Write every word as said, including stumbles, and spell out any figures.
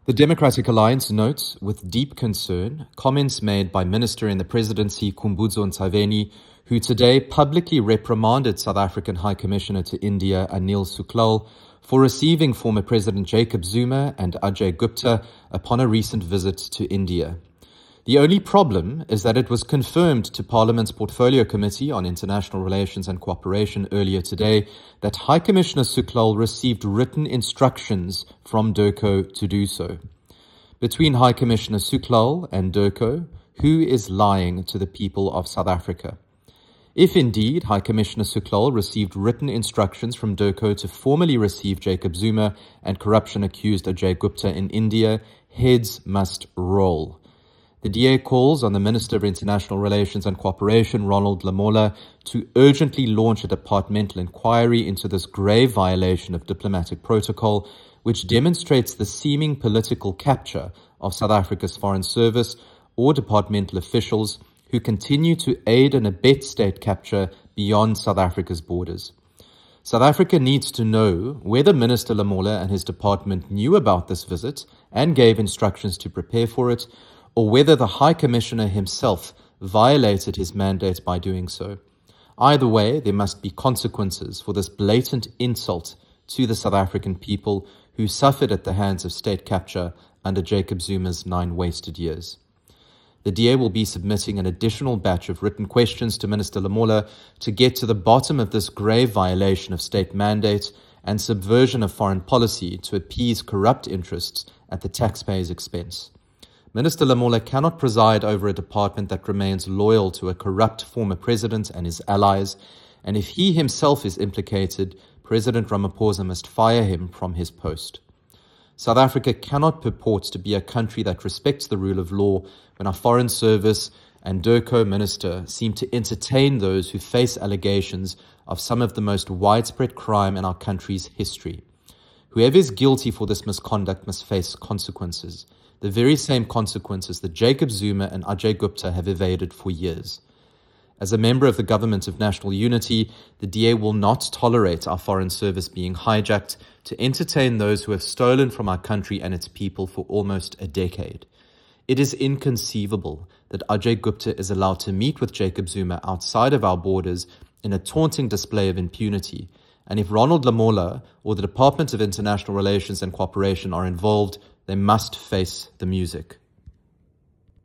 The Democratic Alliance notes with deep concern comments made by Minister in the Presidency Khumbudzo Ntshavheni, who today publicly reprimanded South African High Commissioner to India Anil Suklal for receiving former President Jacob Zuma and Ajay Gupta upon a recent visit to India. The only problem is that it was confirmed to Parliament's Portfolio Committee on International Relations and Cooperation earlier today that High Commissioner Suklal received written instructions from DIRCO to do so. Between High Commissioner Suklal and DIRCO, who is lying to the people of South Africa? If indeed High Commissioner Suklal received written instructions from DIRCO to formally receive Jacob Zuma and corruption-accused Ajay Gupta in India, heads must roll. The D A calls on the Minister of International Relations and Cooperation, Ronald Lamola, to urgently launch a departmental inquiry into this grave violation of diplomatic protocol, which demonstrates the seeming political capture of South Africa's Foreign Service or departmental officials who continue to aid and abet state capture beyond South Africa's borders. South Africa needs to know whether Minister Lamola and his department knew about this visit and gave instructions to prepare for it, or whether the High Commissioner himself violated his mandate by doing so. Either way, there must be consequences for this blatant insult to the South African people who suffered at the hands of state capture under Jacob Zuma's nine wasted years. The D A will be submitting an additional batch of written questions to Minister Lamola to get to the bottom of this grave violation of state mandate and subversion of foreign policy to appease corrupt interests at the taxpayer's expense. Minister Lamola cannot preside over a department that remains loyal to a corrupt former president and his allies, and if he himself is implicated, President Ramaphosa must fire him from his post. South Africa cannot purport to be a country that respects the rule of law when our Foreign Service and DIRCO minister seem to entertain those who face allegations of some of the most widespread crime in our country's history. Whoever is guilty for this misconduct must face consequences, the very same consequences that Jacob Zuma and Ajay Gupta have evaded for years. As a member of the Government of National Unity, the D A will not tolerate our Foreign Service being hijacked to entertain those who have stolen from our country and its people for almost a decade. It is inconceivable that Ajay Gupta is allowed to meet with Jacob Zuma outside of our borders in a taunting display of impunity, and if Ronald Lamola or the Department of International Relations and Cooperation are involved, they must face the music.